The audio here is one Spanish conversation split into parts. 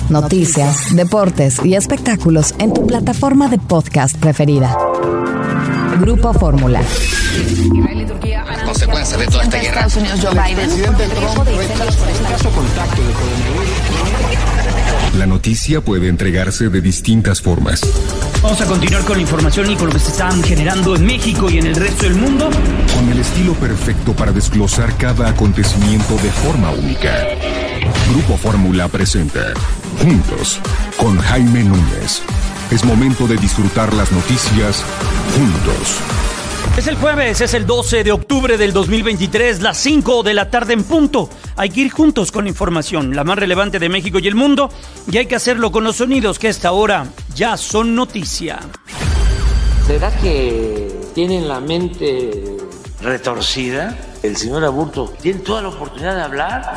noticias, deportes y espectáculos en tu plataforma de podcast preferida. Grupo Fórmula. Israel y Turquía han consecuencias de toda esta guerra. Estados Unidos, Joe Biden. El presidente Trump rechaza un caso contacto de coronavirus. La noticia puede entregarse de distintas formas. Vamos a continuar con la información y con lo que se está generando en México y en el resto del mundo. Con el estilo perfecto para desglosar cada acontecimiento de forma única. Grupo Fórmula presenta Juntos con Jaime Núñez. Es momento de disfrutar las noticias juntos. Es el jueves, es el 12 de octubre del 2023, las 5 de la tarde en punto. Hay que ir juntos con la información, la más relevante de México y el mundo, y hay que hacerlo con los sonidos que a esta hora ya son noticia. ¿Será que tienen la mente retorcida? El señor Aburto tiene toda la oportunidad de hablar.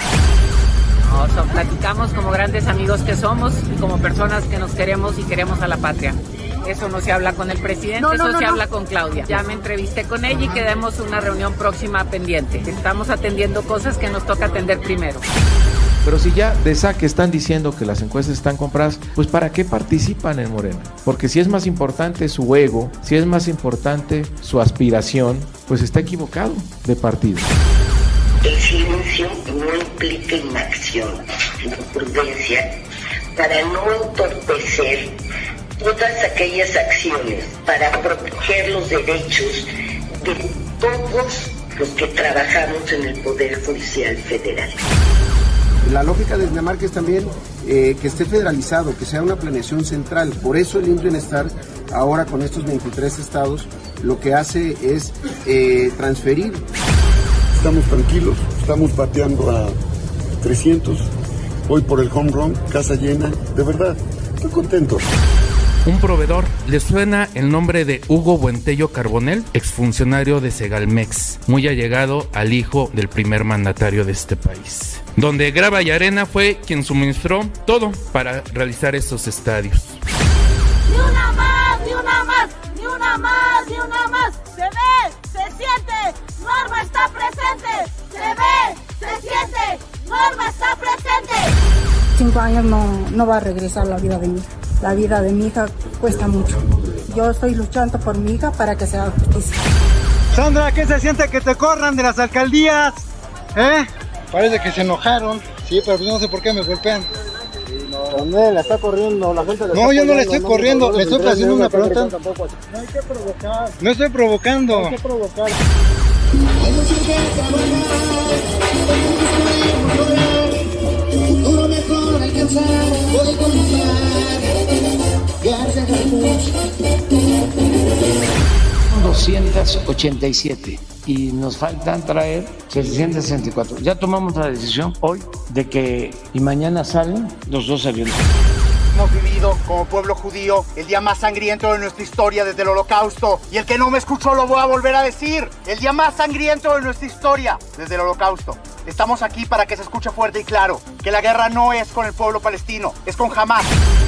Platicamos como grandes amigos que somos y como personas que nos queremos y queremos a la patria. Eso no se habla con el presidente, se habla con Claudia. Ya me entrevisté con ella y quedamos una reunión próxima pendiente. Estamos atendiendo cosas que nos toca atender primero. Pero si ya de saque están diciendo que las encuestas están compradas, pues ¿para qué participan en Morena? Porque si es más importante su ego, si es más importante su aspiración, pues está equivocado de partido. El silencio no implica inacción, sino prudencia para no entorpecer todas aquellas acciones para proteger los derechos de todos los que trabajamos en el Poder Judicial Federal. La lógica de Dinamarca es también que esté federalizado, que sea una planeación central. Por eso el Bienestar, ahora con estos 23 estados, lo que hace es transferir. Estamos tranquilos, estamos bateando a 300, voy por el home run, casa llena, de verdad, estoy contento. Un proveedor, ¿le suena el nombre de Hugo Buentello Carbonell, exfuncionario de Segalmex, muy allegado al hijo del primer mandatario de este país? Donde Grava y Arena fue quien suministró todo para realizar estos estadios. ¡Ni una más, ni una más, ni una más, ni una más! ¡Se ve, se siente! ¡Norma está presente! ¡Se ve, se siente! ¡Norma está presente! 5 años no va a regresar la vida de mi hija. La vida de mi hija cuesta mucho. Yo estoy luchando por mi hija para que se haga justicia. Sandra, ¿qué se siente que te corran de las alcaldías? Parece que se enojaron. Sí, pero no sé por qué me golpean. ¿Dónde la está corriendo? La gente no, yo no le estoy corriendo, le estoy haciendo una pregunta. No hay que provocar. No estoy provocando. No hay que provocar. Futuro mejor alcanzar, voy con mi 287 y nos faltan traer 764. Ya tomamos la decisión hoy de que y mañana salen los 2 aviones. Hemos vivido como pueblo judío el día más sangriento de nuestra historia desde el Holocausto. Y el que no me escuchó lo voy a volver a decir. El día más sangriento de nuestra historia desde el Holocausto. Estamos aquí para que se escuche fuerte y claro que la guerra no es con el pueblo palestino, es con Hamás.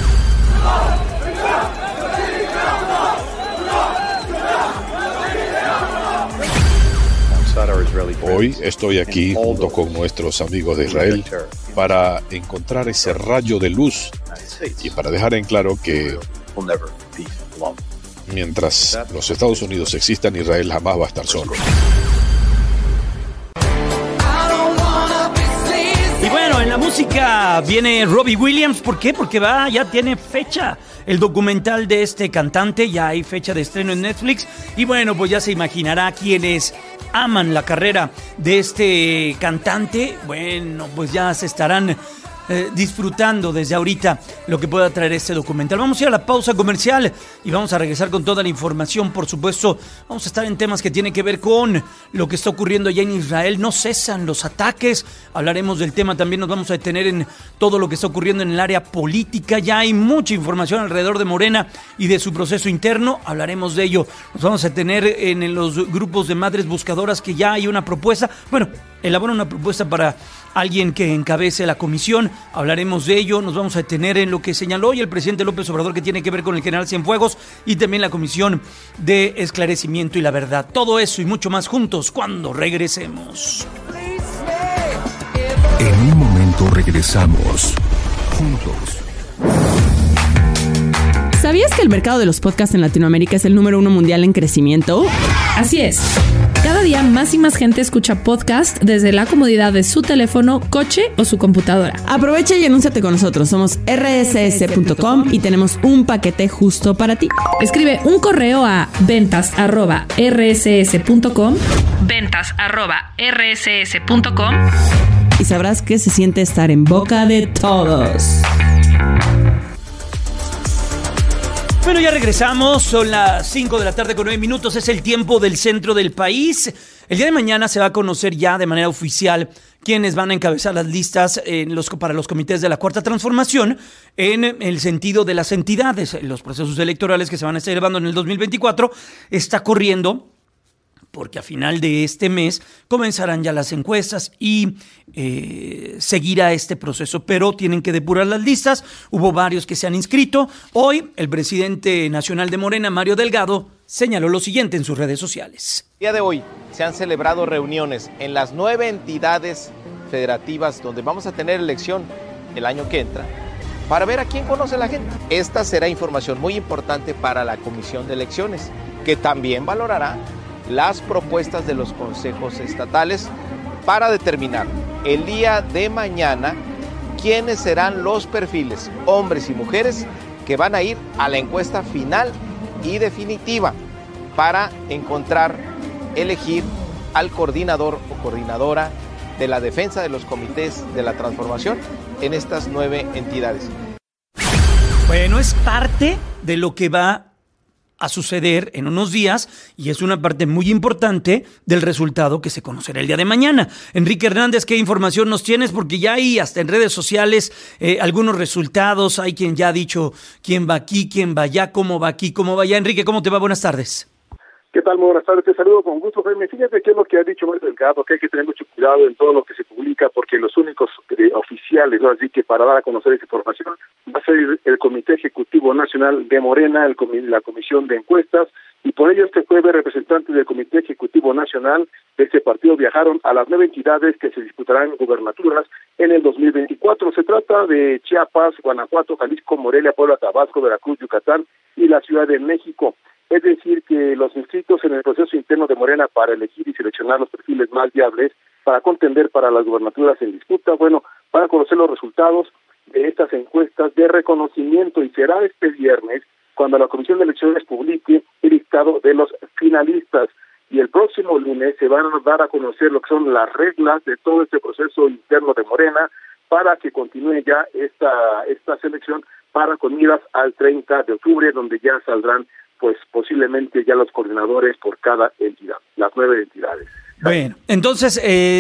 Hoy estoy aquí junto con nuestros amigos de Israel para encontrar ese rayo de luz y para dejar en claro que mientras los Estados Unidos existan, Israel jamás va a estar solo. Y bueno, en la música viene Robbie Williams. ¿Por qué? Porque ya tiene fecha el documental de este cantante. Ya hay fecha de estreno en Netflix. Y bueno, pues ya se imaginará quienes aman la carrera de este cantante. Bueno, pues ya se estarán disfrutando desde ahorita lo que pueda traer este documental. Vamos a ir a la pausa comercial y vamos a regresar con toda la información. Por supuesto, vamos a estar en temas que tienen que ver con lo que está ocurriendo allá en Israel. No cesan los ataques. Hablaremos del tema. También nos vamos a detener en todo lo que está ocurriendo en el área política. Ya hay mucha información alrededor de Morena y de su proceso interno. Hablaremos de ello. Nos vamos a detener en los grupos de madres buscadoras, que ya hay una propuesta. Bueno, elabora una propuesta para alguien que encabece la comisión. Hablaremos de ello. Nos vamos a detener en lo que señaló hoy el presidente López Obrador, que tiene que ver con el general Cienfuegos y también la Comisión de Esclarecimiento y la Verdad. Todo eso y mucho más juntos cuando regresemos. En un momento regresamos. Juntos ¿Sabías que el mercado de los podcasts en Latinoamérica es el número 1 mundial en crecimiento? Así es. Cada día más y más gente escucha podcast desde la comodidad de su teléfono, coche o su computadora. Aprovecha y anúnciate con nosotros. Somos rss.com y tenemos un paquete justo para ti. Escribe un correo a ventas@rss.com. ventas@rss.com. Y sabrás que se siente estar en boca de todos. Bueno, ya regresamos, son las 5 de la tarde con 9 minutos, es el tiempo del centro del país. El día de mañana se va a conocer ya de manera oficial quiénes van a encabezar las listas para los comités de la Cuarta Transformación en el sentido de las entidades. Los procesos electorales que se van a estar llevando en el 2024 está corriendo porque a final de este mes comenzarán ya las encuestas y seguirá este proceso, pero tienen que depurar las listas. Hubo varios que se han inscrito. Hoy el presidente nacional de Morena, Mario Delgado, señaló lo siguiente en sus redes sociales. El día de hoy se han celebrado reuniones en las 9 entidades federativas donde vamos a tener elección el año que entra para ver a quién conoce la gente. Esta será información muy importante para la Comisión de Elecciones, que también valorará las propuestas de los consejos estatales para determinar el día de mañana quiénes serán los perfiles, hombres y mujeres, que van a ir a la encuesta final y definitiva para elegir al coordinador o coordinadora de la defensa de los comités de la transformación en estas 9 entidades. Bueno, es parte de lo que va a suceder en unos días y es una parte muy importante del resultado que se conocerá el día de mañana. Enrique Hernández, ¿qué información nos tienes? Porque ya hay hasta en redes sociales algunos resultados, hay quien ya ha dicho quién va aquí, quién va allá, cómo va aquí, cómo va allá. Enrique, ¿cómo te va? Buenas tardes. ¿Qué tal? Muy buenas tardes, te saludo con gusto, Jaime. Fíjate qué es lo que ha dicho Mario Delgado, que hay que tener mucho cuidado en todo lo que se publica, porque los únicos oficiales, ¿no? Así que para dar a conocer esta información va a ser el Comité Ejecutivo Nacional de Morena, la Comisión de Encuestas, y por ello este jueves representantes del Comité Ejecutivo Nacional de este partido viajaron a las 9 entidades que se disputarán gubernaturas en el 2024. Se trata de Chiapas, Guanajuato, Jalisco, Morelia, Puebla, Tabasco, Veracruz, Yucatán y la Ciudad de México. Es decir, que los inscritos en el proceso interno de Morena para elegir y seleccionar los perfiles más viables para contender para las gubernaturas en disputa, bueno, van a conocer los resultados de estas encuestas de reconocimiento y será este viernes cuando la Comisión de Elecciones publique el listado de los finalistas. Y el próximo lunes se van a dar a conocer lo que son las reglas de todo este proceso interno de Morena para que continúe ya esta selección para con miras al 30 de octubre, donde ya saldrán pues posiblemente ya los coordinadores por cada entidad, las 9 entidades. Bueno, entonces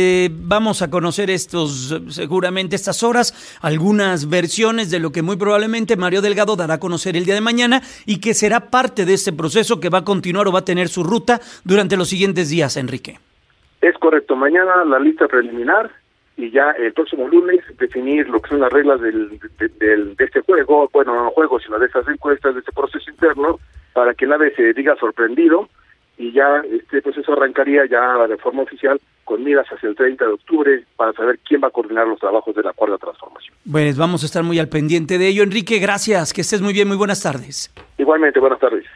vamos a conocer seguramente estas horas, algunas versiones de lo que muy probablemente Mario Delgado dará a conocer el día de mañana y que será parte de este proceso que va a continuar o va a tener su ruta durante los siguientes días, Enrique. Es correcto, mañana la lista preliminar y ya el próximo lunes definir lo que son las reglas de este juego, bueno, no juego, sino de estas encuestas, de este proceso interno, para que nadie se diga sorprendido y ya este proceso arrancaría ya de forma oficial con miras hacia el 30 de octubre para saber quién va a coordinar los trabajos de la Cuarta Transformación. Pues vamos a estar muy al pendiente de ello. Enrique, gracias, que estés muy bien, muy buenas tardes. Igualmente, buenas tardes.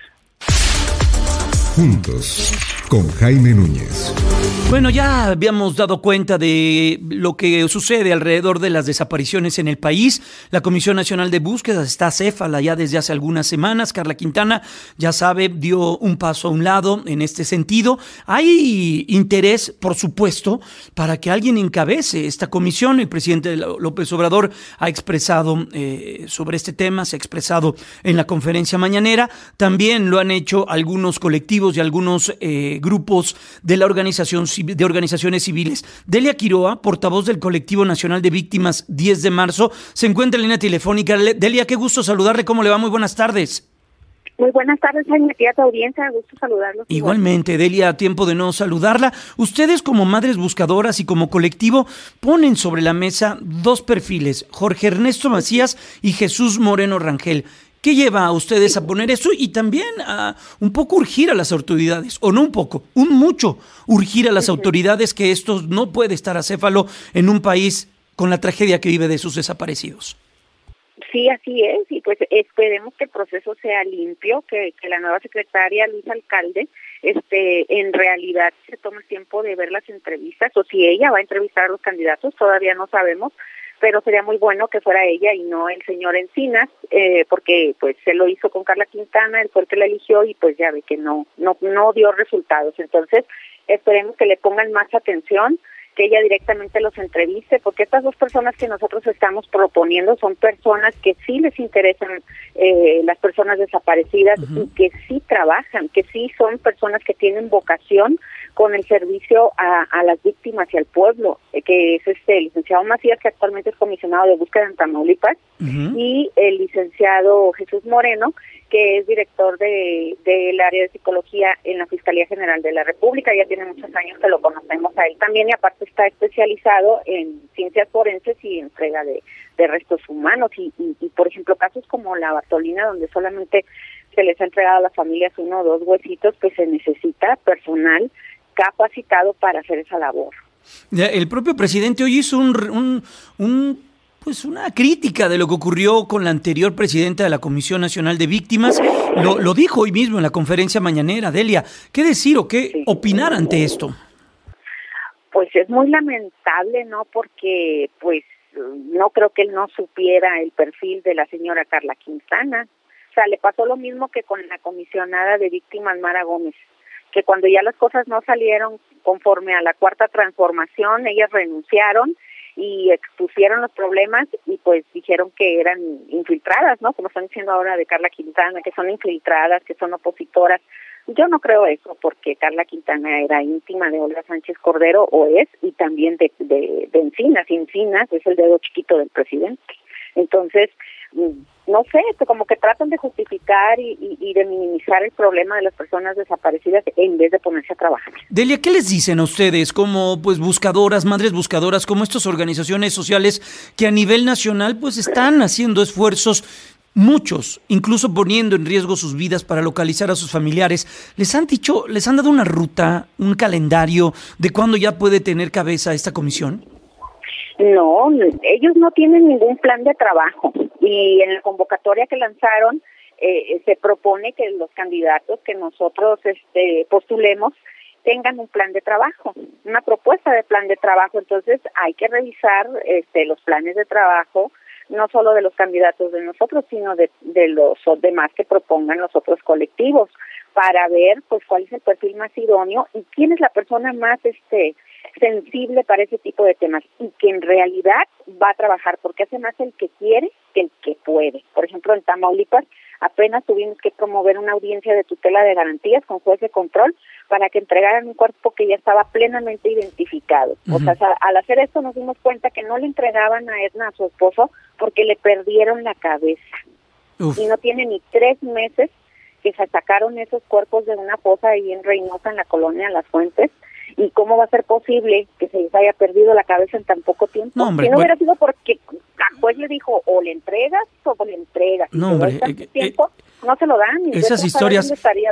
Juntos, con Jaime Núñez. Bueno, ya habíamos dado cuenta de lo que sucede alrededor de las desapariciones en el país. La Comisión Nacional de Búsqueda está acéfala ya desde hace algunas semanas. Carla Quintana, ya sabe, dio un paso a un lado en este sentido. Hay interés, por supuesto, para que alguien encabece esta comisión. El presidente López Obrador ha expresado sobre este tema, se ha expresado en la conferencia mañanera. También lo han hecho algunos colectivos y algunos grupos de la organizaciones civiles. Delia Quiroa, portavoz del Colectivo Nacional de Víctimas 10 de marzo, se encuentra en línea telefónica. Delia, qué gusto saludarle. ¿Cómo le va? Muy buenas tardes. Muy buenas tardes, Jaime, a tu audiencia, gusto saludarlos. Igualmente, Delia, tiempo de no saludarla. Ustedes como madres buscadoras y como colectivo ponen sobre la mesa 2 perfiles, Jorge Ernesto Macías y Jesús Moreno Rangel. ¿Qué lleva a ustedes a poner eso y también a un poco urgir a las autoridades, o no un poco, mucho urgir a las autoridades que esto no puede estar acéfalo en un país con la tragedia que vive de sus desaparecidos? Sí, así es, y pues esperemos que el proceso sea limpio, que la nueva secretaria Luisa Alcalde en realidad se tome el tiempo de ver las entrevistas, o si ella va a entrevistar a los candidatos, todavía no sabemos, pero sería muy bueno que fuera ella y no el señor Encinas, porque pues se lo hizo con Carla Quintana, él fue el que la eligió y pues ya ve que no dio resultados. Entonces esperemos que le pongan más atención, que ella directamente los entreviste, porque estas dos personas que nosotros estamos proponiendo son personas que sí les interesan las personas desaparecidas y que sí trabajan, que sí son personas que tienen vocación con el servicio a las víctimas y al pueblo, que es el licenciado Macías, que actualmente es comisionado de búsqueda en Tamaulipas, y el licenciado Jesús Moreno, que es director del área de psicología en la Fiscalía General de la República. Ya tiene muchos años que lo conocemos a él también, y aparte está especializado en ciencias forenses y entrega de restos humanos, y por ejemplo casos como la Bartolina, donde solamente se les ha entregado a las familias 1 o 2 huesitos, pues se necesita personal capacitado para hacer esa labor. El propio presidente hoy hizo una crítica de lo que ocurrió con la anterior presidenta de la Comisión Nacional de Víctimas. Lo dijo hoy mismo en la conferencia mañanera. Delia, ¿qué decir o qué opinar ante esto? Pues es muy lamentable, ¿no? Porque pues no creo que él no supiera el perfil de la señora Carla Quintana. O sea, le pasó lo mismo que con la comisionada de víctimas Mara Gómez, que cuando ya las cosas no salieron conforme a la cuarta transformación, ellas renunciaron y expusieron los problemas y pues dijeron que eran infiltradas, ¿no? Como están diciendo ahora de Carla Quintana, que son infiltradas, que son opositoras. Yo no creo eso, porque Carla Quintana era íntima de Olga Sánchez Cordero, o es, y también de Encinas. Encinas es el dedo chiquito del presidente. Entonces, no sé, como que tratan de justificar y de minimizar el problema de las personas desaparecidas en vez de ponerse a trabajar. Delia, ¿qué les dicen a ustedes como pues buscadoras, madres buscadoras, como estas organizaciones sociales que a nivel nacional pues están haciendo esfuerzos, muchos, incluso poniendo en riesgo sus vidas para localizar a sus familiares? ¿Les han dado una ruta, un calendario de cuándo ya puede tener cabeza esta comisión? No, ellos no tienen ningún plan de trabajo, y en la convocatoria que lanzaron se propone que los candidatos que nosotros postulemos tengan un plan de trabajo, una propuesta de plan de trabajo. Entonces hay que revisar los planes de trabajo, no solo de los candidatos de nosotros, sino de los demás que propongan los otros colectivos, para ver pues cuál es el perfil más idóneo y quién es la persona más sensible para ese tipo de temas, y que en realidad va a trabajar, porque hace más el que quiere que el que puede. Por ejemplo, en Tamaulipas apenas tuvimos que promover una audiencia de tutela de garantías con juez de control para que entregaran un cuerpo que ya estaba plenamente identificado. O sea, al hacer esto nos dimos cuenta que no le entregaban a Edna, a su esposo, porque le perdieron la cabeza. Y no tiene ni 3 meses que se sacaron esos cuerpos de una fosa ahí en Reynosa, en la colonia Las Fuentes. ¿Y cómo va a ser posible que se les haya perdido la cabeza en tan poco tiempo? No, hombre, si no hubiera sido porque el juez le dijo, o le entregas o le entregas. No, hombre. Tiempo, no se lo dan. Esas historias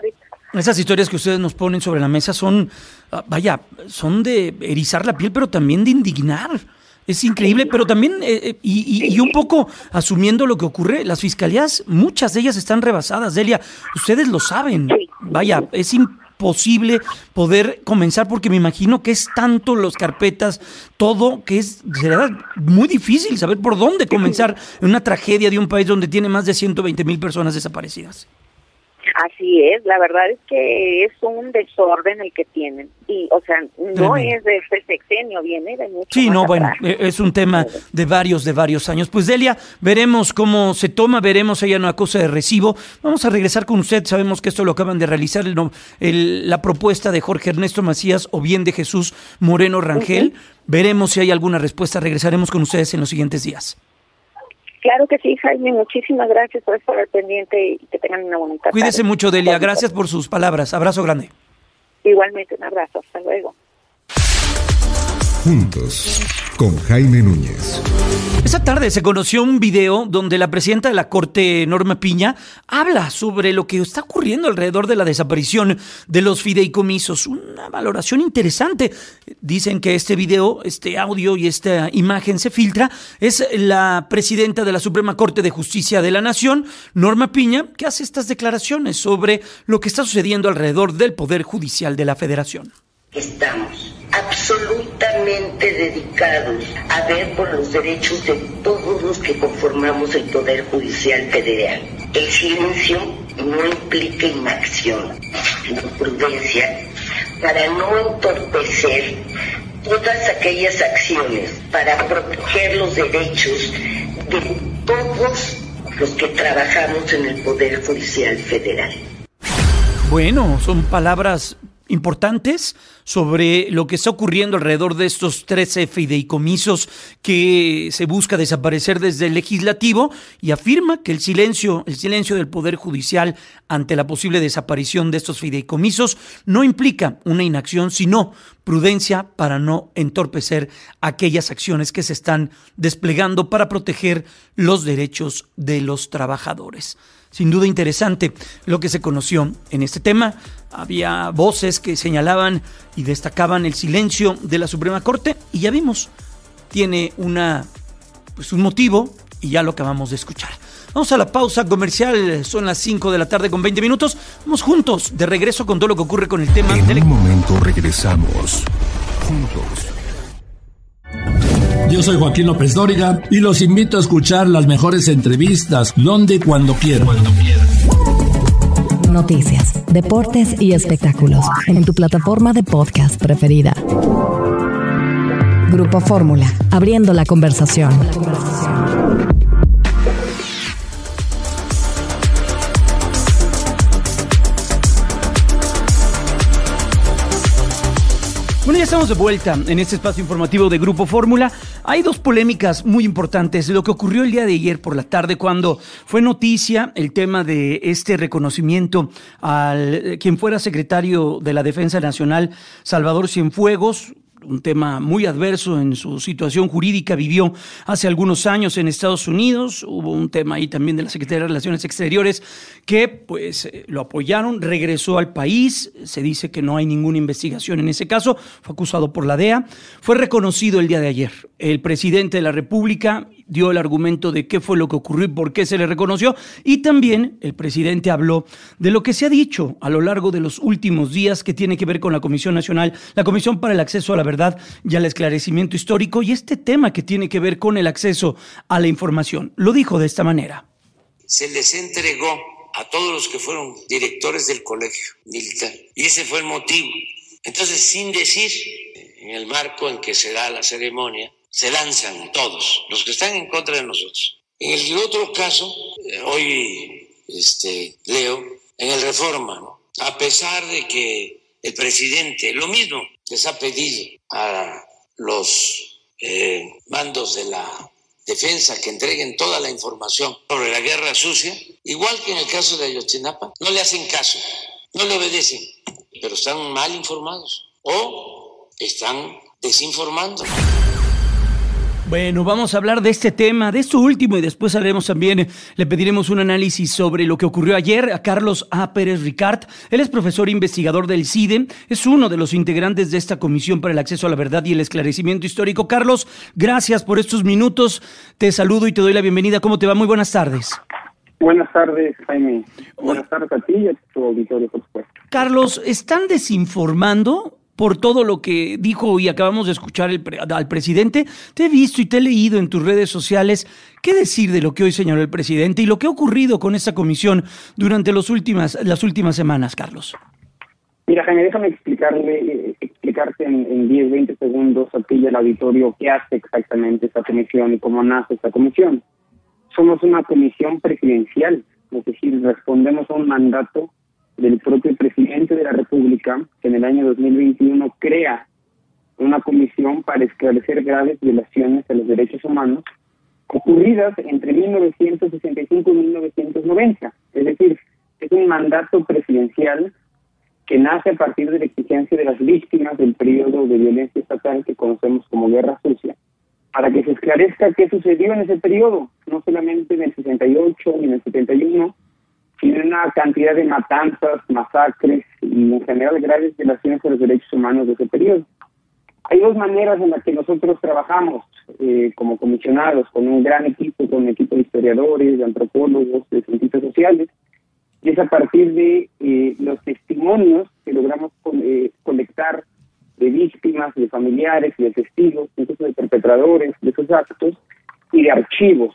que ustedes nos ponen sobre la mesa son, son de erizar la piel, pero también de indignar. Es increíble, pero también, y un poco asumiendo lo que ocurre, las fiscalías, muchas de ellas están rebasadas, Delia, ustedes lo saben. Es imposible poder comenzar, porque me imagino que es tanto las carpetas, todo, que será muy difícil saber por dónde comenzar en una tragedia de un país donde tiene más de 120,000 personas desaparecidas. Así es, la verdad es que es un desorden el que tienen, y o sea, no es de este sexenio, viene de mucho más atrás. Es un tema de varios años. Pues Delia, veremos cómo se toma, veremos ella una cosa de recibo. Vamos a regresar con usted, sabemos que esto lo acaban de realizar, la propuesta de Jorge Ernesto Macías o bien de Jesús Moreno Rangel. Veremos si hay alguna respuesta, regresaremos con ustedes en los siguientes días. Claro que sí, Jaime, muchísimas gracias por estar al pendiente y que tengan una bonita tarde. Cuídese mucho, Delia, gracias por sus palabras, abrazo grande. Igualmente, un abrazo, hasta luego. Juntos, con Jaime Núñez. Esta tarde se conoció un video donde la presidenta de la Corte, Norma Piña, habla sobre lo que está ocurriendo alrededor de la desaparición de los fideicomisos. Una valoración interesante. Dicen que este video, este audio y esta imagen se filtra. Es la presidenta de la Suprema Corte de Justicia de la Nación, Norma Piña, que hace estas declaraciones sobre lo que está sucediendo alrededor del Poder Judicial de la Federación. Estamos absolutamente dedicados a ver por los derechos de todos los que conformamos el Poder Judicial Federal. El silencio no implica inacción, sino prudencia para no entorpecer todas aquellas acciones para proteger los derechos de todos los que trabajamos en el Poder Judicial Federal. Bueno, son palabras importantes sobre lo que está ocurriendo alrededor de estos 13 fideicomisos que se busca desaparecer desde el legislativo, y afirma que el silencio del Poder Judicial ante la posible desaparición de estos fideicomisos no implica una inacción, sino prudencia para no entorpecer aquellas acciones que se están desplegando para proteger los derechos de los trabajadores. Sin duda interesante lo que se conoció en este tema. Había voces que señalaban y destacaban el silencio de la Suprema Corte, y ya vimos, tiene un motivo, y ya lo acabamos de escuchar. Vamos a la pausa comercial, son las 5 de la tarde con 20 minutos. Vamos juntos, de regreso con todo lo que ocurre con el tema. En un momento regresamos, juntos. Yo soy Joaquín López Dóriga y los invito a escuchar las mejores entrevistas donde y cuando quieran. Noticias, deportes y espectáculos en tu plataforma de podcast preferida. Grupo Fórmula, abriendo la conversación. Bueno, ya estamos de vuelta en este espacio informativo de Grupo Fórmula. Hay dos polémicas muy importantes. Lo que ocurrió el día de ayer por la tarde, cuando fue noticia el tema de este reconocimiento al quien fuera secretario de la Defensa Nacional, Salvador Cienfuegos, un tema muy adverso en su situación jurídica, vivió hace algunos años en Estados Unidos. Hubo un tema ahí también de la Secretaría de Relaciones Exteriores que pues lo apoyaron, regresó al país. Se dice que no hay ninguna investigación en ese caso, fue acusado por la DEA. Fue reconocido el día de ayer. El presidente de la República dio el argumento de qué fue lo que ocurrió y por qué se le reconoció, y también el presidente habló de lo que se ha dicho a lo largo de los últimos días que tiene que ver con la Comisión Nacional, la Comisión para el Acceso a la Verdad y al Esclarecimiento Histórico, y este tema que tiene que ver con el acceso a la información. Lo dijo de esta manera. Se les entregó a todos los que fueron directores del colegio militar, y ese fue el motivo. Entonces, sin decir, en el marco en que se da la ceremonia, se lanzan todos los que están en contra de nosotros. En el otro caso, hoy leo, en el Reforma, ¿no? A pesar de que el presidente, lo mismo, les ha pedido a los mandos de la defensa que entreguen toda la información sobre la guerra sucia, igual que en el caso de Ayotzinapa, no le hacen caso, no le obedecen, pero están mal informados o están desinformando. Bueno, vamos a hablar de este tema, de esto último, y después haremos también, le pediremos un análisis sobre lo que ocurrió ayer a Carlos A. Pérez Ricart. Él es profesor e investigador del CIDE, es uno de los integrantes de esta Comisión para el Acceso a la Verdad y el Esclarecimiento Histórico. Carlos, gracias por estos minutos, te saludo y te doy la bienvenida. ¿Cómo te va? Muy buenas tardes. Buenas tardes, Jaime. Buenas tardes a ti y a tu auditorio, por supuesto. Carlos, ¿están desinformando por todo lo que dijo y acabamos de escuchar al presidente? Te he visto y te he leído en tus redes sociales. ¿Qué decir de lo que hoy señaló el presidente y lo que ha ocurrido con esta comisión durante las últimas semanas, Carlos? Mira, Jaime, déjame explicarte en 10, 20 segundos a ti y al auditorio qué hace exactamente esta comisión y cómo nace esta comisión. Somos una comisión presidencial, es decir, respondemos a un mandato del propio presidente de la República, que en el año 2021 crea una comisión para esclarecer graves violaciones a los derechos humanos ocurridas entre 1965 y 1990. Es decir, es un mandato presidencial que nace a partir de la exigencia de las víctimas del periodo de violencia estatal que conocemos como Guerra Sucia, para que se esclarezca qué sucedió en ese periodo, no solamente en el 68 ni en el 71, sino en una cantidad de matanzas, masacres y en general graves violaciones a los derechos humanos de ese periodo. Hay dos maneras en las que nosotros trabajamos como comisionados, con un gran equipo, con un equipo de historiadores, de antropólogos, de cientistas sociales, y es a partir de los testimonios que logramos colectar de víctimas, de familiares y de testigos, incluso de perpetradores de esos actos, y de archivos,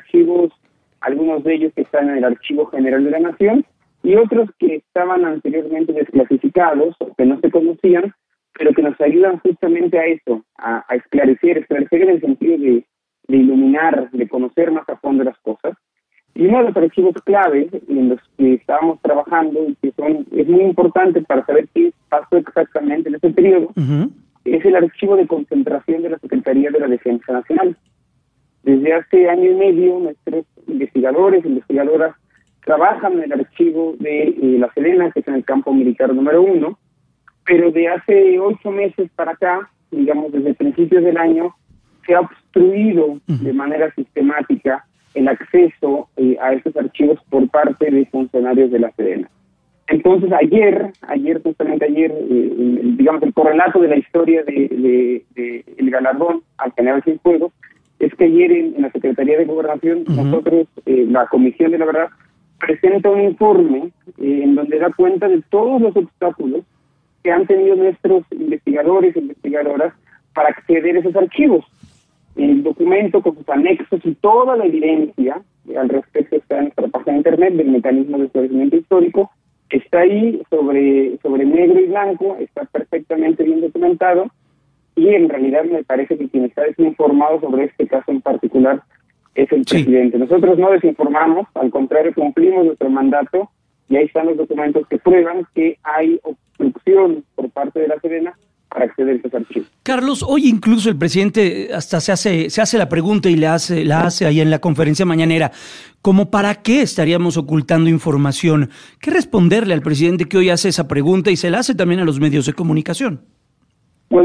algunos de ellos que están en el Archivo General de la Nación, y otros que estaban anteriormente desclasificados, o que no se conocían, pero que nos ayudan justamente a eso, a esclarecer en el sentido de iluminar, de conocer más a fondo las cosas. Y uno de los archivos clave en los que estábamos trabajando y que es muy importante para saber qué pasó exactamente en ese periodo, es el archivo de concentración de la Secretaría de la Defensa Nacional. Desde hace año y medio nuestros investigadoras trabajan en el archivo de la Sedena, que es en el campo militar número 1, pero de hace 8 meses para acá, digamos desde principios del año, se ha obstruido de manera sistemática el acceso a estos archivos por parte de funcionarios de la Sedena. Entonces justamente ayer, digamos el correlato de la historia de el galardón al general Cienfuegos, es que ayer en la Secretaría de Gobernación nosotros, la Comisión de la Verdad, presenta un informe en donde da cuenta de todos los obstáculos que han tenido nuestros investigadores e investigadoras para acceder a esos archivos. El documento con sus anexos y toda la evidencia al respecto está en nuestra página de internet del mecanismo de esclarecimiento histórico, está ahí sobre negro y blanco, está perfectamente bien documentado, y en realidad me parece que quien está desinformado sobre este caso en particular es el presidente. Nosotros no desinformamos, al contrario, cumplimos nuestro mandato, y ahí están los documentos que prueban que hay obstrucción por parte de la Sedena para acceder a estos archivos. Carlos, hoy incluso el presidente hasta se hace la pregunta y la hace ahí en la conferencia mañanera, ¿cómo para qué estaríamos ocultando información? ¿Qué responderle al presidente que hoy hace esa pregunta y se la hace también a los medios de comunicación? Bueno,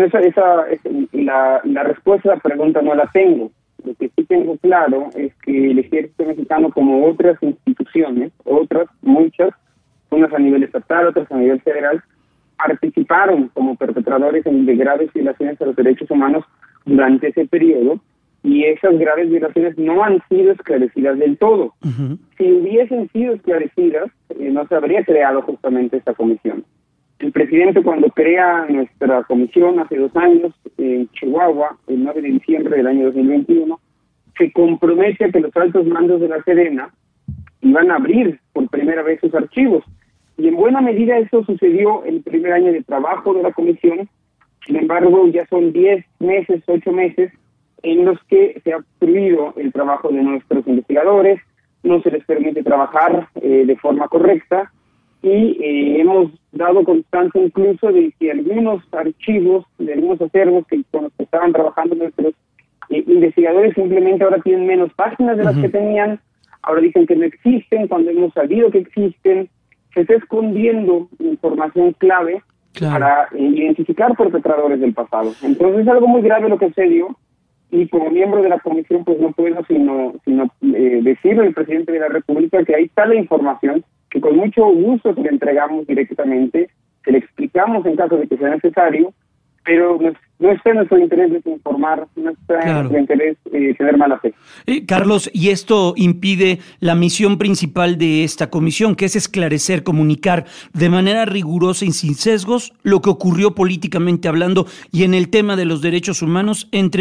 la respuesta a la pregunta no la tengo. Lo que sí tengo claro es que el ejército mexicano, como otras instituciones, muchas, unas a nivel estatal, otras a nivel federal, participaron como perpetradores de graves violaciones a los derechos humanos durante ese periodo, y esas graves violaciones no han sido esclarecidas del todo. Si hubiesen sido esclarecidas, no se habría creado justamente esta comisión. El presidente, cuando crea nuestra comisión hace 2 años en Chihuahua, el 9 de diciembre del año 2021, se compromete a que los altos mandos de la Sedena iban a abrir por primera vez sus archivos. Y en buena medida eso sucedió el primer año de trabajo de la comisión. Sin embargo, ya son 10 meses, 8 meses en los que se ha obstruido el trabajo de nuestros investigadores, no se les permite trabajar de forma correcta, y hemos dado constancia incluso de que algunos archivos, de algunos acervos con los que estaban trabajando nuestros investigadores, simplemente ahora tienen menos páginas de las que tenían, ahora dicen que no existen cuando hemos sabido que existen. Se está escondiendo información clave para identificar perpetradores del pasado. Entonces es algo muy grave lo que sucedió, y como miembro de la comisión pues no puedo sino decirle al presidente de la República que ahí está la información, que con mucho gusto se le entregamos directamente, se le explicamos en caso de que sea necesario, pero no está en nuestro interés desinformar, no está en nuestro interés tener mala fe. Carlos, y esto impide la misión principal de esta comisión, que es esclarecer, comunicar de manera rigurosa y sin sesgos lo que ocurrió políticamente hablando y en el tema de los derechos humanos entre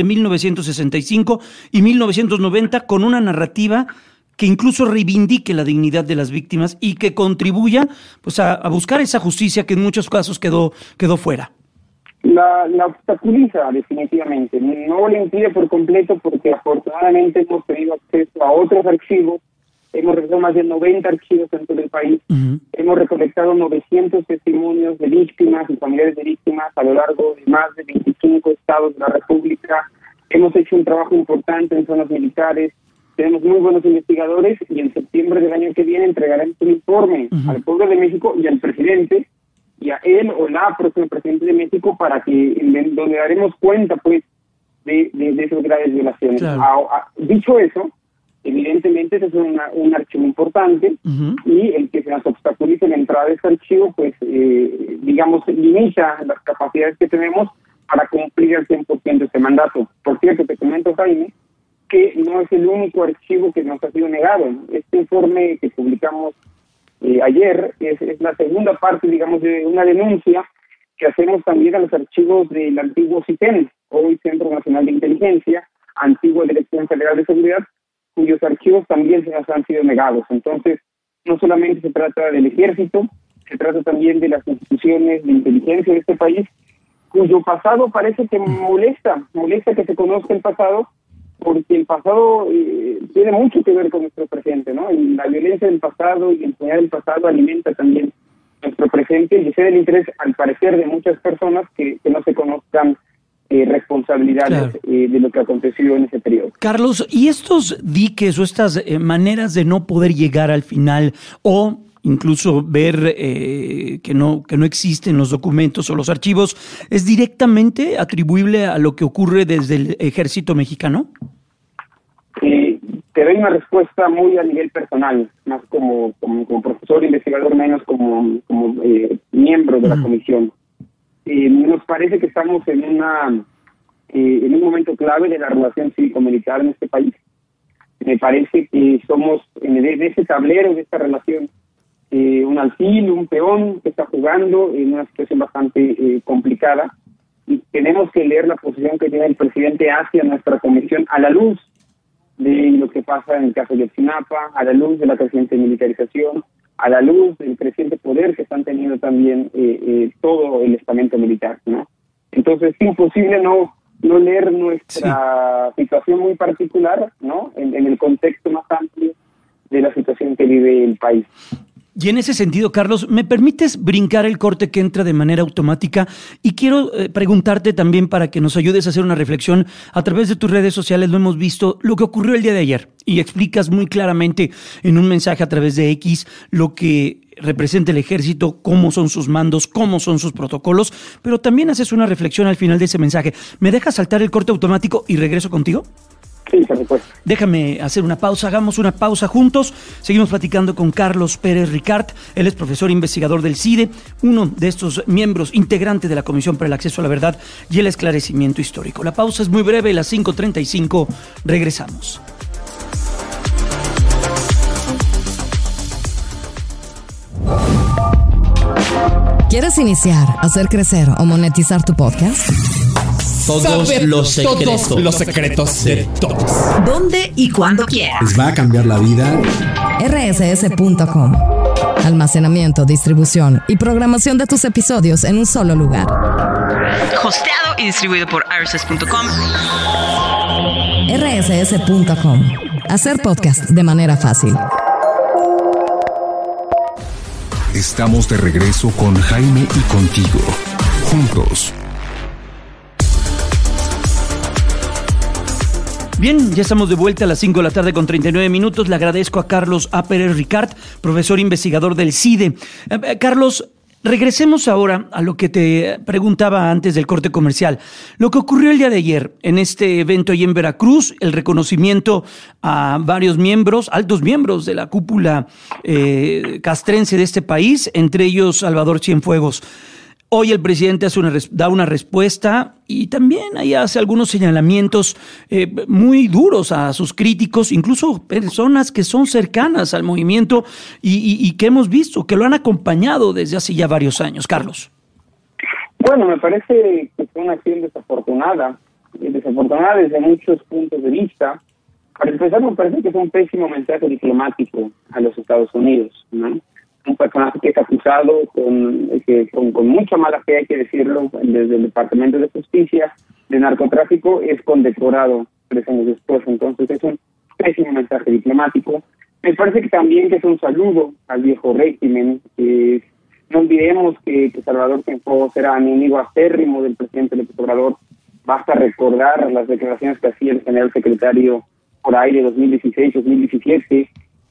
1965 y 1990, con una narrativa que incluso reivindique la dignidad de las víctimas y que contribuya pues a buscar esa justicia que en muchos casos quedó fuera. La obstaculiza definitivamente, no le impide por completo, porque afortunadamente hemos tenido acceso a otros archivos, hemos realizado más de 90 archivos en todo el país, hemos recolectado 900 testimonios de víctimas y familiares de víctimas a lo largo de más de 25 estados de la República, hemos hecho un trabajo importante en zonas militares, tenemos muy buenos investigadores, y en septiembre del año que viene entregaremos un informe al pueblo de México y al presidente y a él o la próxima presidente de México para que donde daremos cuenta pues de esas graves violaciones. Claro. Dicho eso, evidentemente ese es un archivo importante y el que se nos obstaculice la entrada de ese archivo pues digamos limita las capacidades que tenemos para cumplir al 100% este mandato. Por cierto, te comento, Jaime, que no es el único archivo que nos ha sido negado. Este informe que publicamos ayer es la segunda parte, digamos, de una denuncia que hacemos también a los archivos del antiguo CITEN, hoy Centro Nacional de Inteligencia, antigua Dirección Federal de Seguridad, cuyos archivos también se nos han sido negados. Entonces, no solamente se trata del ejército, se trata también de las instituciones de inteligencia de este país, cuyo pasado parece que molesta que se conozca el pasado, porque el pasado tiene mucho que ver con nuestro presente, ¿no? Y la violencia del pasado y el impunidad del pasado alimenta también nuestro presente y ese es el interés, al parecer, de muchas personas que no se conozcan responsabilidades de lo que aconteció en ese periodo. Carlos, ¿y estos diques o estas maneras de no poder llegar al final o incluso ver que no existen los documentos o los archivos, es directamente atribuible a lo que ocurre desde el ejército mexicano? Te doy una respuesta muy a nivel personal, más como profesor investigador, menos como miembro de la comisión. Nos parece que estamos en un momento clave de la relación cívico-militar en este país. Me parece que somos de ese tablero, de esta relación, un alfil, un peón que está jugando en una situación bastante complicada y tenemos que leer la posición que tiene el presidente hacia nuestra comisión a la luz de lo que pasa en el caso de Ayotzinapa, a la luz de la creciente militarización, a la luz del creciente poder que están teniendo también todo el estamento militar, ¿no? Entonces es imposible no leer nuestra situación muy particular, ¿no? En el contexto más amplio de la situación que vive el país. Y en ese sentido, Carlos, ¿me permites brincar el corte que entra de manera automática? Y quiero preguntarte también para que nos ayudes a hacer una reflexión. A través de tus redes sociales lo hemos visto, lo que ocurrió el día de ayer. Y explicas muy claramente en un mensaje a través de X lo que representa el ejército, cómo son sus mandos, cómo son sus protocolos, pero también haces una reflexión al final de ese mensaje. ¿Me dejas saltar el corte automático y regreso contigo? Sí, por supuesto. Déjame hacer una pausa, hagamos una pausa juntos. Seguimos platicando con Carlos Pérez Ricart. Él es profesor investigador del CIDE, uno de estos miembros integrantes de la Comisión para el Acceso a la Verdad y el Esclarecimiento Histórico. La pausa es muy breve, las 5:35, regresamos. ¿Quieres iniciar, hacer crecer o monetizar tu podcast? Todos los secretos de todos. ¿Dónde y cuándo quieras? Les va a cambiar la vida. rss.com. Almacenamiento, distribución y programación de tus episodios en un solo lugar. Hosteado y distribuido por rss.com. rss.com. Hacer podcast de manera fácil. Estamos de regreso con Jaime y contigo. Juntos. Bien, ya estamos de vuelta a las 5 de la tarde con 39 minutos. Le agradezco a Carlos A. Pérez Ricart, profesor investigador del CIDE. Carlos, regresemos ahora a lo que te preguntaba antes del corte comercial. Lo que ocurrió el día de ayer en este evento ahí en Veracruz, el reconocimiento a varios miembros, altos miembros de la cúpula castrense de este país, entre ellos Salvador Cienfuegos. Hoy el presidente da una respuesta y también ahí hace algunos señalamientos muy duros a sus críticos, incluso personas que son cercanas al movimiento y que hemos visto, que lo han acompañado desde hace ya varios años. Carlos. Bueno, me parece que fue una acción desafortunada desde muchos puntos de vista. Para empezar, me parece que fue un pésimo mensaje diplomático a los Estados Unidos, ¿no? Un personaje que es acusado con mucha mala fe, hay que decirlo, desde el Departamento de Justicia de narcotráfico, es condecorado 3 años después. Entonces es un pésimo mensaje diplomático. Me parece que también que es un saludo al viejo régimen. No olvidemos que Salvador Cienfuegos era enemigo acérrimo del presidente López Obrador. Basta recordar las declaraciones que hacía el general secretario por ahí de 2016-2017,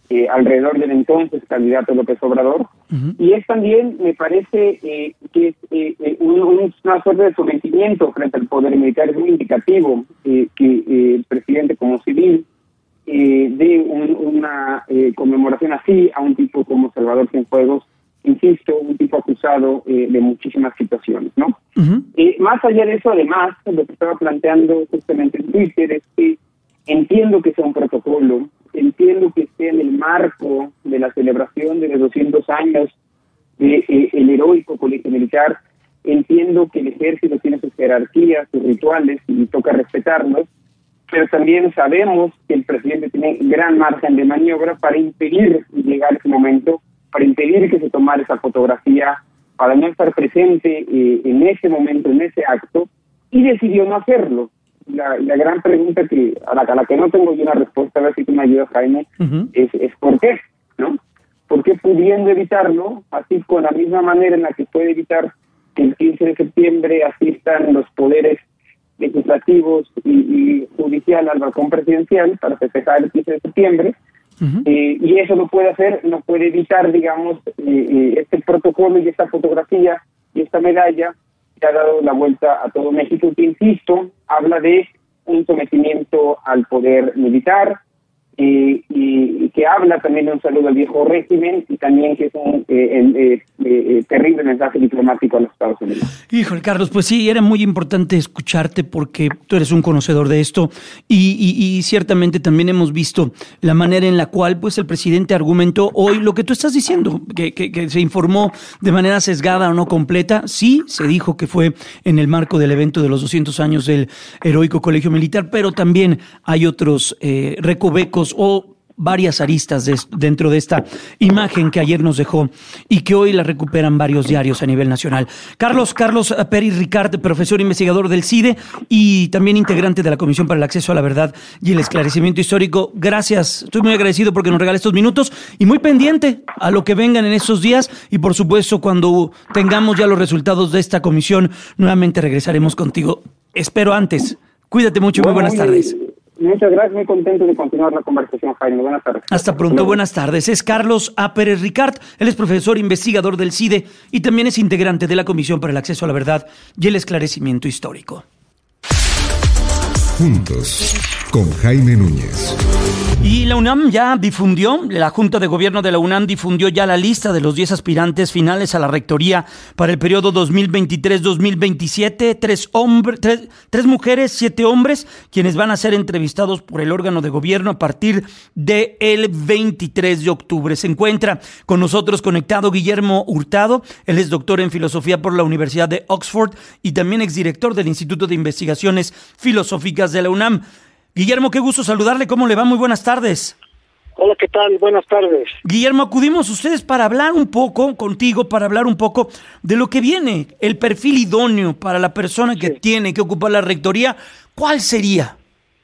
alrededor del entonces candidato López Obrador. Y es también, me parece, que es una suerte de sometimiento frente al poder militar. Es muy indicativo que el presidente como civil dé una conmemoración así a un tipo como Salvador Cienfuegos, insisto, un tipo acusado de muchísimas situaciones, ¿no? Más allá de eso, además, lo que estaba planteando justamente en Twitter es que entiendo que sea un protocolo, entiendo que esté en el marco de la celebración de los 200 años del heroico colegio militar, entiendo que el ejército tiene sus jerarquías, sus rituales, y toca respetarlos, pero también sabemos que el presidente tiene gran margen de maniobra para impedir llegar ese momento, para impedir que se tomara esa fotografía, para no estar presente en ese momento, en ese acto, y decidió no hacerlo. La gran pregunta a la que no tengo yo una respuesta, a ver si tú me ayudas, Jaime, es ¿por qué? ¿No? ¿Por qué pudiendo evitarlo, así con la misma manera en la que puede evitar que el 15 de septiembre asistan los poderes legislativos y judicial al balcón presidencial para festejar el 15 de septiembre? Y eso lo puede hacer, no puede evitar, digamos, este protocolo y esta fotografía y esta medalla que ha dado la vuelta a todo México, que, insisto, habla de un sometimiento al poder militar, y que habla también de un saludo al viejo régimen, y también que es un terrible mensaje diplomático a los Estados Unidos. Híjole, Carlos, pues sí, era muy importante escucharte porque tú eres un conocedor de esto y ciertamente también hemos visto la manera en la cual pues el presidente argumentó hoy lo que tú estás diciendo, que se informó de manera sesgada o no completa. Sí, se dijo que fue en el marco del evento de los 200 años del heroico colegio militar, pero también hay otros recovecos o varias aristas dentro de esta imagen que ayer nos dejó y que hoy la recuperan varios diarios a nivel nacional. Carlos Pérez Ricard, profesor investigador del CIDE y también integrante de la Comisión para el Acceso a la Verdad y el Esclarecimiento Histórico. Gracias, estoy muy agradecido porque nos regala estos minutos y muy pendiente a lo que vengan en estos días, y por supuesto cuando tengamos ya los resultados de esta comisión nuevamente regresaremos contigo. Espero antes. Cuídate mucho y muy buenas tardes. Muchas gracias, muy contento de continuar la conversación, Jaime. Buenas tardes. Hasta pronto, buenas tardes. Es Carlos A. Pérez Ricard, él es profesor investigador del CIDE y también es integrante de la Comisión para el Acceso a la Verdad y el Esclarecimiento Histórico. Juntos, con Jaime Núñez. Y la UNAM ya difundió, la Junta de Gobierno de la UNAM difundió ya la lista de los 10 aspirantes finales a la rectoría para el periodo 2023-2027. Tres mujeres, 7 hombres, quienes van a ser entrevistados por el órgano de gobierno a partir del 23 de octubre. Se encuentra con nosotros conectado Guillermo Hurtado. Él es doctor en filosofía por la Universidad de Oxford y también exdirector del Instituto de Investigaciones Filosóficas de la UNAM. Guillermo, qué gusto saludarle. ¿Cómo le va? Muy buenas tardes. Hola, ¿qué tal? Buenas tardes. Guillermo, acudimos a ustedes para hablar un poco de lo que viene, el perfil idóneo para la persona que tiene que ocupar la rectoría. ¿Cuál sería?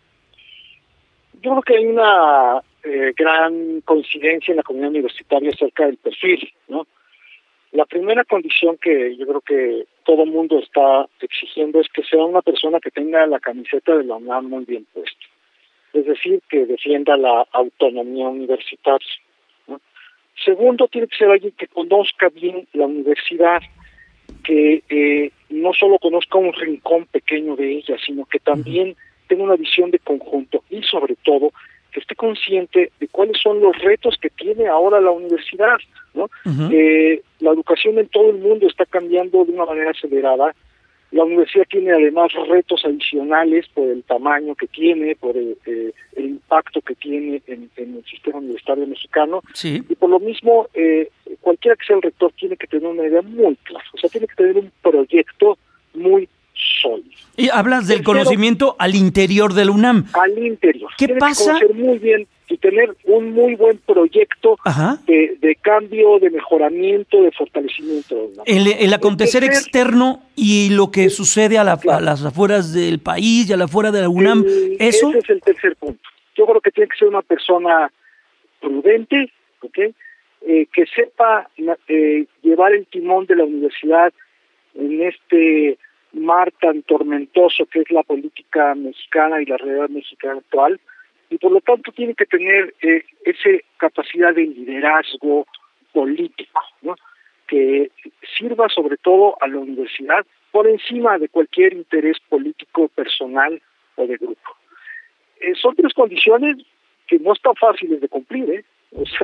Yo creo que hay una gran coincidencia en la comunidad universitaria acerca del perfil, ¿no? La primera condición que yo creo que todo mundo está exigiendo es que sea una persona que tenga la camiseta de la UNAM muy bien puesta. Es decir, que defienda la autonomía universitaria, ¿no? Segundo, tiene que ser alguien que conozca bien la universidad, que no solo conozca un rincón pequeño de ella, sino que también tenga una visión de conjunto y, sobre todo, que esté consciente de cuáles son los retos que tiene ahora la universidad, ¿no? La educación en todo el mundo está cambiando de una manera acelerada. La universidad tiene además retos adicionales por el tamaño que tiene, por el impacto que tiene en el sistema universitario mexicano. Sí. Y por lo mismo, cualquiera que sea el rector tiene que tener una idea muy clara, o sea, tiene que tener un proyecto muy sólido. Y hablas del conocimiento al interior del UNAM. Al interior. ¿Qué pasa? Tiene que conocer muy bien y tener un muy buen proyecto de cambio, de mejoramiento, de fortalecimiento del UNAM. El acontecer externo y lo que sucede a las afueras del país y a la afuera de la UNAM, ¿eso? Ese es el tercer punto. Yo creo que tiene que ser una persona prudente, ¿okay? Que sepa llevar el timón de la universidad en este mar tan tormentoso que es la política mexicana y la realidad mexicana actual, y por lo tanto tiene que tener esa capacidad de liderazgo político, ¿no? Que sirva sobre todo a la universidad por encima de cualquier interés político, personal o de grupo. Son 3 condiciones que no están fáciles de cumplir, ¿eh? O sea,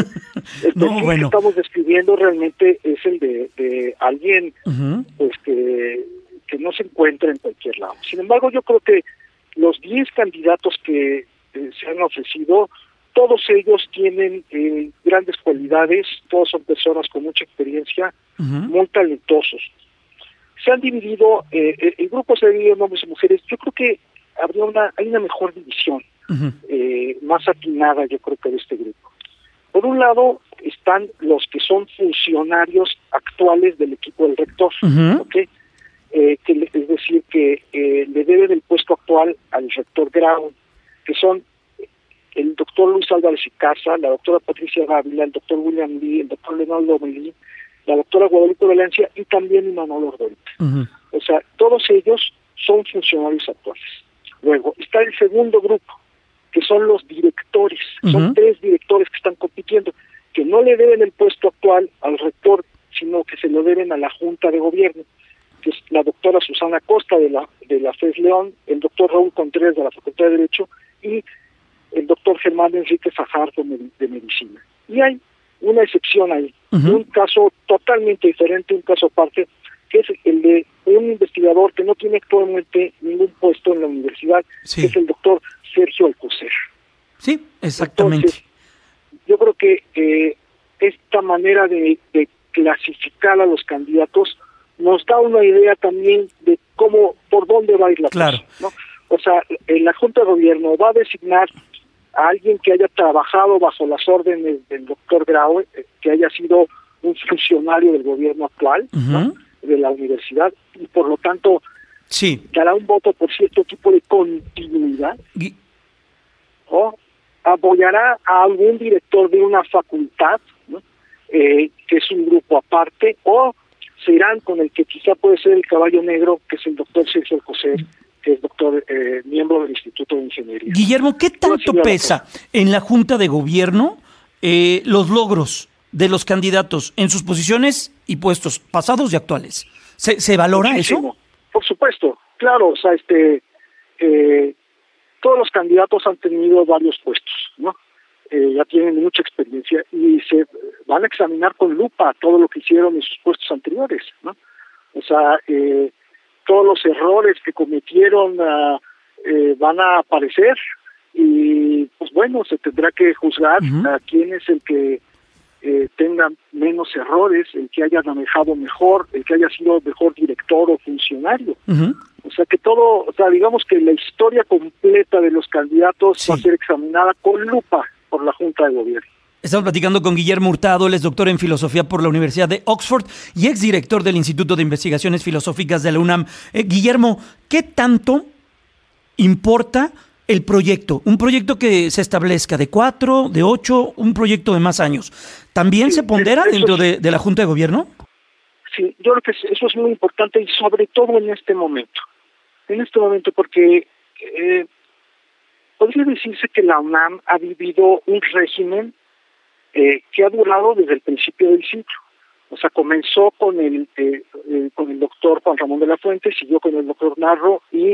el perfil que estamos describiendo realmente es el de alguien pues que no se encuentra en cualquier lado. Sin embargo, yo creo que los 10 candidatos que se han ofrecido, todos ellos tienen grandes cualidades, todos son personas con mucha experiencia, muy talentosos. Se han dividido, el grupo se ha dividido en hombres y mujeres. Yo creo que hay una mejor división, más atinada, yo creo que de este grupo. Por un lado están los que son funcionarios actuales del equipo del rector, ¿okay? Es decir, que le deben el puesto actual al rector Grau, que son el doctor Luis Álvarez y Casa, la doctora Patricia Dávila, el doctor William Lee, el doctor Leonardo Melí, la doctora Guadalupe Valencia y también Imanol Ordóñez. O sea, todos ellos son funcionarios actuales. Luego está el segundo grupo, que son los directores. Son 3 directores que están compitiendo, que no le deben el puesto actual al rector, sino que se lo deben a la Junta de Gobierno, que es la doctora Susana Costa de la FES León, el doctor Raúl Contreras de la Facultad de Derecho y el doctor Germán Enrique Fajardo de Medicina. Y hay una excepción ahí, un caso totalmente diferente, un caso aparte, que es el de un investigador que no tiene actualmente ningún puesto en la universidad, que es el doctor Sergio Alcocer. Sí, exactamente. Entonces, yo creo que esta manera de clasificar a los candidatos nos da una idea también de por dónde va a ir la cosa, ¿no? O sea, la Junta de Gobierno va a designar a alguien que haya trabajado bajo las órdenes del doctor Grau, que haya sido un funcionario del gobierno actual, ¿no? De la universidad, y por lo tanto dará un voto por cierto tipo de continuidad, o apoyará a algún director de una facultad, ¿no? Que es un grupo aparte, o se irán con el que quizá puede ser el caballo negro, que es el doctor Sergio Alcocer, que es doctor, miembro del Instituto de Ingeniería. Guillermo, ¿qué tanto pesa en la Junta de Gobierno los logros de los candidatos en sus posiciones y puestos pasados y actuales? ¿Se valora eso? Por supuesto, claro, o sea, todos los candidatos han tenido varios puestos, ¿no? Ya tienen mucha experiencia y se van a examinar con lupa todo lo que hicieron en sus puestos anteriores, ¿no? O sea, todos los errores que cometieron van a aparecer y pues bueno, se tendrá que juzgar a quién es el que tenga menos errores, el que haya manejado mejor, el que haya sido mejor director o funcionario. O sea que todo, o sea, digamos que la historia completa de los candidatos va a ser examinada con lupa por la Junta de Gobierno. Estamos platicando con Guillermo Hurtado, él es doctor en filosofía por la Universidad de Oxford y exdirector del Instituto de Investigaciones Filosóficas de la UNAM. Guillermo, ¿qué tanto importa el proyecto? Un proyecto que se establezca de 4, de 8, un proyecto de más años. ¿También se pondera dentro de la Junta de Gobierno? Sí, yo creo que eso es muy importante y sobre todo en este momento. Porque podría decirse que la UNAM ha vivido un régimen que ha durado desde el principio del siglo. O sea, comenzó con el doctor Juan Ramón de la Fuente, siguió con el doctor Narro y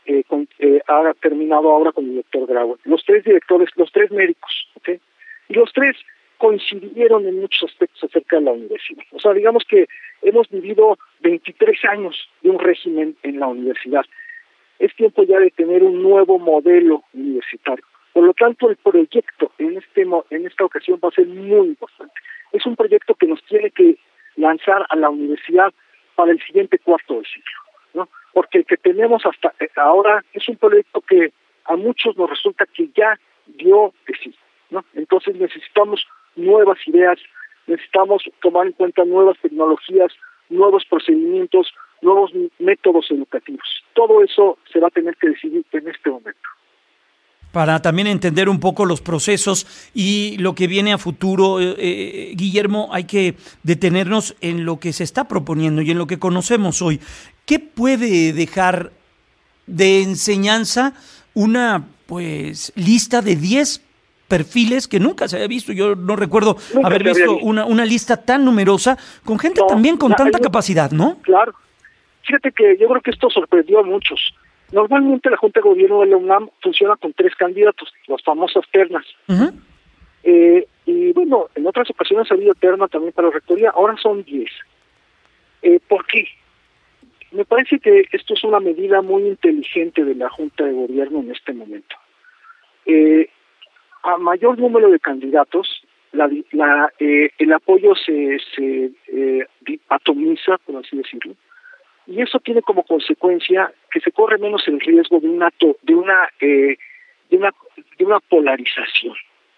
ha terminado ahora con el doctor Grau. Los 3 directores, los 3 médicos, ¿okay? Y los 3 coincidieron en muchos aspectos acerca de la universidad. O sea, digamos que hemos vivido 23 años de un régimen en la universidad. Es tiempo ya de tener un nuevo modelo universitario. Por lo tanto, el proyecto en esta ocasión va a ser muy importante. Es un proyecto que nos tiene que lanzar a la universidad para el siguiente cuarto del siglo, ¿no? Porque el que tenemos hasta ahora es un proyecto que a muchos nos resulta que ya dio de sí, ¿no? Entonces necesitamos nuevas ideas, necesitamos tomar en cuenta nuevas tecnologías, nuevos procedimientos, nuevos métodos educativos. Todo eso se va a tener que decidir en este momento. Para también entender un poco los procesos y lo que viene a futuro, Guillermo, hay que detenernos en lo que se está proponiendo y en lo que conocemos hoy. ¿Qué puede dejar de enseñanza una pues lista de 10 perfiles que nunca se había visto. Yo no recuerdo haber visto una lista tan numerosa con gente también con tanta capacidad, ¿no? Claro. Fíjate que yo creo que esto sorprendió a muchos. Normalmente la Junta de Gobierno de la UNAM funciona con 3 candidatos, las famosas ternas. Uh-huh. Y bueno, en otras ocasiones ha habido terna también para la rectoría, ahora son 10. ¿Por qué? Me parece que esto es una medida muy inteligente de la Junta de Gobierno en este momento. A mayor número de candidatos, el apoyo se atomiza, por así decirlo, y eso tiene como consecuencia que se corre menos el riesgo de una polarización.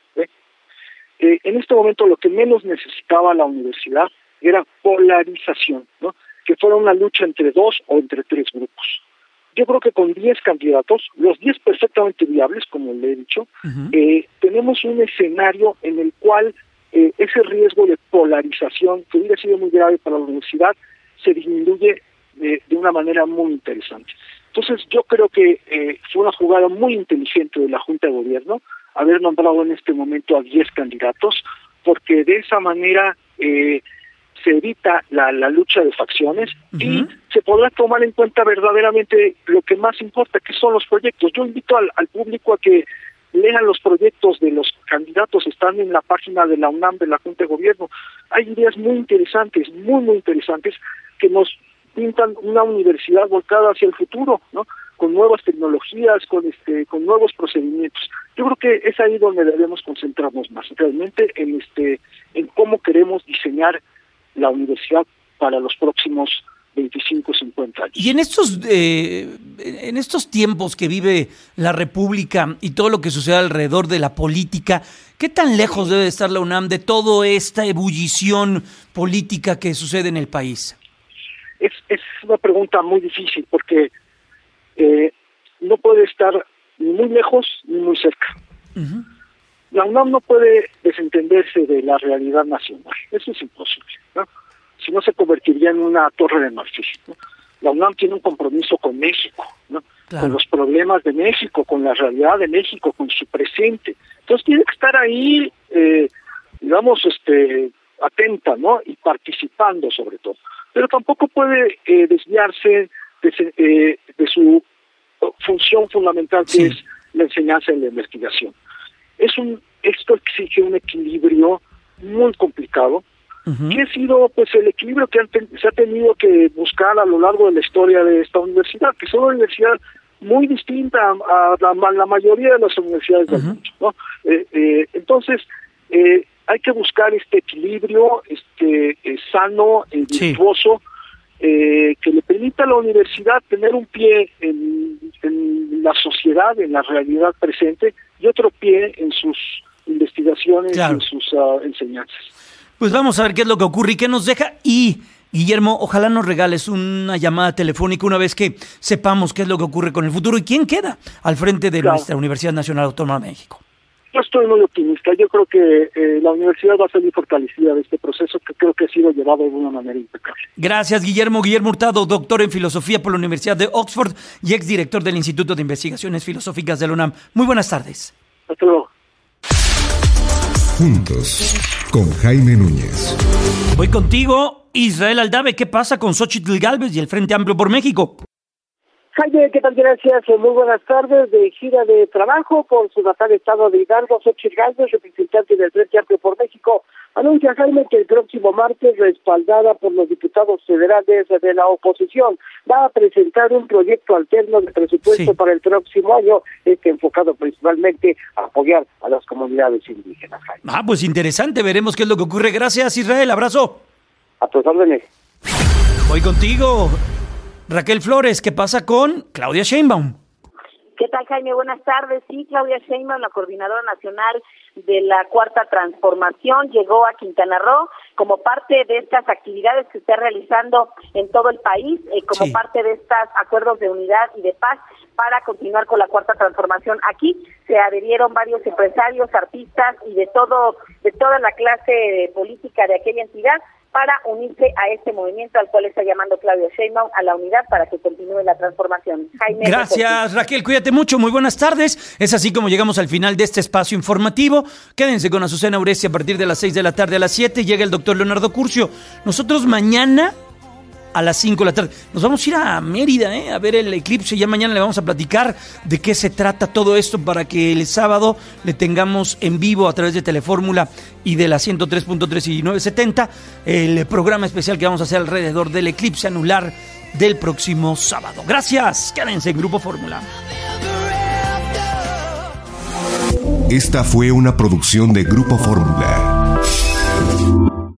En este momento lo que menos necesitaba la universidad era polarización, ¿no? Que fuera una lucha entre 2 o entre 3 grupos. Yo creo que con 10 candidatos, los 10 perfectamente viables, como le he dicho, tenemos un escenario en el cual ese riesgo de polarización, que hubiera sido muy grave para la universidad, se disminuye de una manera muy interesante. Entonces yo creo que fue una jugada muy inteligente de la Junta de Gobierno haber nombrado en este momento a 10 candidatos, porque de esa manera se evita la lucha de facciones y se podrá tomar en cuenta verdaderamente lo que más importa, que son los proyectos. Yo invito al público a que lean los proyectos de los candidatos, están en la página de la UNAM, de la Junta de Gobierno. Hay ideas muy interesantes, muy interesantes, que nos pintan una universidad volcada hacia el futuro, ¿no? Con nuevas tecnologías, con nuevos procedimientos. Yo creo que es ahí donde debemos concentrarnos más, realmente en cómo queremos diseñar la universidad para los próximos 25, 50 años. Y en estos tiempos que vive la República y todo lo que sucede alrededor de la política, ¿qué tan lejos debe estar la UNAM de toda esta ebullición política que sucede en el país? Es una pregunta muy difícil porque no puede estar ni muy lejos ni muy cerca. Uh-huh. La UNAM no puede desentenderse de la realidad nacional. Eso es imposible, ¿no? Si no, se convertiría en una torre de marfil, ¿no? La UNAM tiene un compromiso con México, ¿no? Claro. Con los problemas de México, con la realidad de México, con su presente. Entonces tiene que estar ahí, atenta, ¿no? Y participando sobre todo. Pero tampoco puede desviarse de su función fundamental, que es la enseñanza y la investigación. Esto exige un equilibrio muy complicado, que ha sido pues el equilibrio que se ha tenido que buscar a lo largo de la historia de esta universidad, que es una universidad muy distinta a la mayoría de las universidades del mundo, ¿no? Entonces, hay que buscar este equilibrio sano, virtuoso, que le permita a la universidad tener un pie en la sociedad, en la realidad presente, y otro pie en sus investigaciones, claro, en sus enseñanzas. Pues vamos a ver qué es lo que ocurre y qué nos deja. Y, Guillermo, ojalá nos regales una llamada telefónica una vez que sepamos qué es lo que ocurre con el futuro y quién queda al frente de nuestra Universidad Nacional Autónoma de México. Yo estoy muy optimista. Yo creo que la universidad va a salir fortalecida de este proceso, que creo que ha sido llevado de una manera impecable. Gracias, Guillermo. Guillermo Hurtado, doctor en Filosofía por la Universidad de Oxford y exdirector del Instituto de Investigaciones Filosóficas de la UNAM. Muy buenas tardes. Hasta luego. Juntos, con Jaime Núñez. Voy contigo, Israel Aldave. ¿Qué pasa con Xóchitl Gálvez y el Frente Amplio por México? Jaime, ¿qué tal? Gracias. Muy buenas tardes. De gira de trabajo por su natal estado de Hidalgo, Xóchitl Gálvez, representante del Frente Amplio por México, anuncia, Jaime, que el próximo martes, respaldada por los diputados federales de la oposición, va a presentar un proyecto alterno de presupuesto para el próximo año, enfocado principalmente a apoyar a las comunidades indígenas, Jaime. Pues interesante. Veremos qué es lo que ocurre. Gracias, Israel. Abrazo. A tus órdenes. Voy contigo, Raquel Flores. ¿Qué pasa con Claudia Sheinbaum? ¿Qué tal, Jaime? Buenas tardes. Sí, Claudia Sheinbaum, la coordinadora nacional de la Cuarta Transformación, llegó a Quintana Roo como parte de estas actividades que está realizando en todo el país, como parte de estos acuerdos de unidad y de paz para continuar con la Cuarta Transformación. Aquí se adherieron varios empresarios, artistas y de toda la clase política de aquella entidad, para unirse a este movimiento al cual está llamando Claudia Sheinbaum, a la unidad para que continúe la transformación. Jaime. Gracias, Raquel, cuídate mucho, muy buenas tardes. Es así como llegamos al final de este espacio informativo. Quédense con Azucena Uresti a partir de las 6 de la tarde a las 7. Llega el doctor Leonardo Curcio. Nosotros mañana a las 5 de la tarde nos vamos a ir a Mérida a ver el eclipse. Ya mañana le vamos a platicar de qué se trata todo esto para que el sábado le tengamos en vivo a través de Telefórmula y de la 103.3 y 970 el programa especial que vamos a hacer alrededor del eclipse anular del próximo sábado. Gracias, quédense en Grupo Fórmula. Esta fue una producción de Grupo Fórmula.